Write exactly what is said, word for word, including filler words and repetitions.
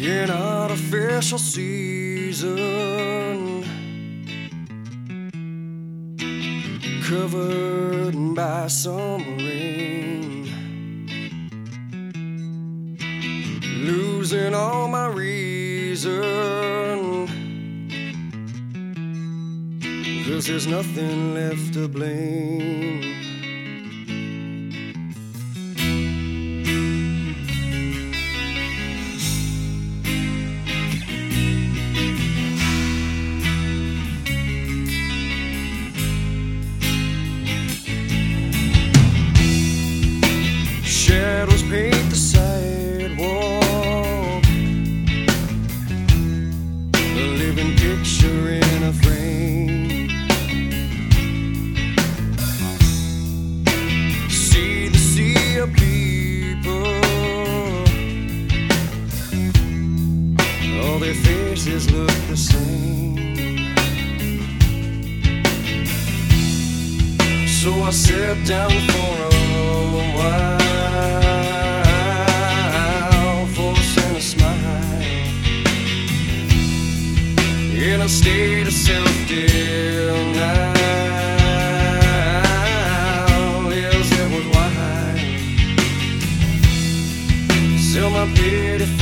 in artificial season, covered by summer rain, losing all my reason, 'cause there's nothing left to blame. Shadows paint the sidewalk, a living picture in a frame. See the sea of people, all their faces look the same. So I sat down for a while, in a state of self-denial. Yes, it was wild. Still my pity